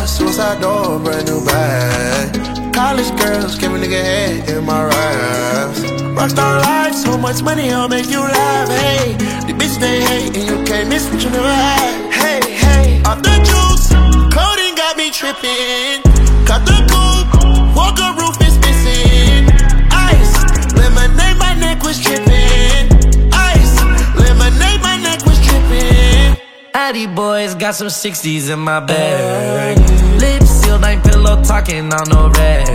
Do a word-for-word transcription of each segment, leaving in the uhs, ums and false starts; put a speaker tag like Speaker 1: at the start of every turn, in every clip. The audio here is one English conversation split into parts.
Speaker 1: suicide door, brand new bag. College girls, give a nigga head in my raps. Rockstar life, so much money, I'll make you laugh. Hey, the bitch they hate, and you can't miss what you never had. Hey, hey, off the juice, coding got me tripping. Cut the coupe, Walker roof is missing. Ice, lemonade, my neck was tripping. Ice, lemonade, my neck was tripping.
Speaker 2: Addy boys got some sixties in my bag. Lips sealed, ain't pillow talking on no rag.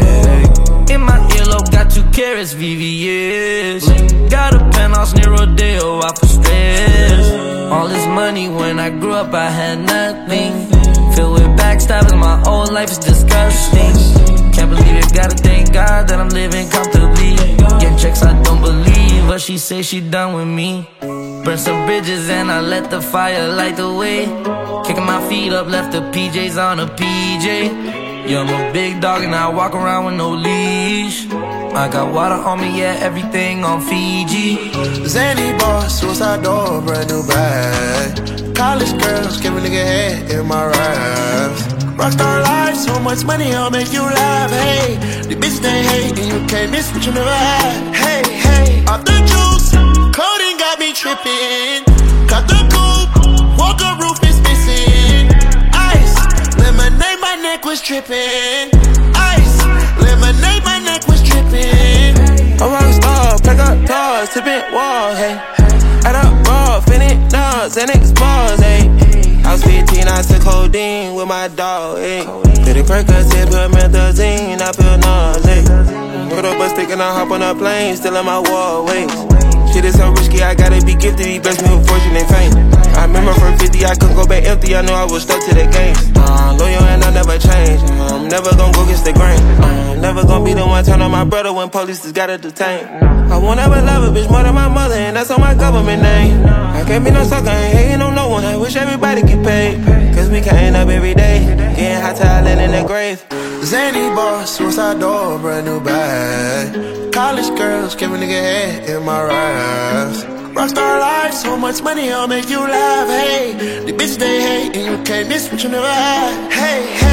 Speaker 2: In my earlobe, got two carats, V V S. Got a penthouse near Rodeo, out for stress. All this money, when I grew up, I had nothing. Filled with backstabbing, my whole life is disgusting. Can't believe it, gotta thank God that I'm living comfortably. Getting checks I don't believe, but she say she done with me. Burn some bridges and I let the fire light the way. Kicking my feet up, left the P Js on a P J. Yeah, I'm a big dog and I walk around with no leash. I got water on me, yeah, everything on Fiji.
Speaker 1: Zany boss, suicide door, brand new bag. College girls, give a nigga head in my raps. Rockstar life, so much money, I'll make you laugh. Hey, the bitch they hate, and you can't miss what you never had. Hey, hey, off the juice, coding got me tripping. Cut the coupe, Walker roof is missing. Ice, lemonade, my neck was tripping. Ice, lemonade, my neck was tripping.
Speaker 3: A rockstar, pack up toys, tipping walls, hey. Add up raw, finish nuts, and expose, hey. I was fifteen, I took codeine with my dog, ayy. Did it crack us, said put methazine, I feel nauseous. Put up a stick and I hop on a plane, still in my wall, wait. Shit is so risky, I gotta be gifted, he blessed me with fortune and fame. I remember from fifty, I couldn't go back empty, I knew I was stuck to the game. Uh, loyal and I never change, I'm never gonna go against the grain. Uh, I'm never gonna be the one turn on my brother when police just gotta detain. I won't ever love a bitch more than my mother, and that's on my government name. I can't be no sucker, ain't hating on no one, I wish everybody get paid. Cause we can't up every day, getting hot talent in the grave.
Speaker 1: Zany boss, suicide door, brand new bag. College girls, give a nigga head in my raps. Rockstar life, so much money, I'll make you laugh. Hey, the bitch they hate, and you can't miss what you never had. Hey, hey.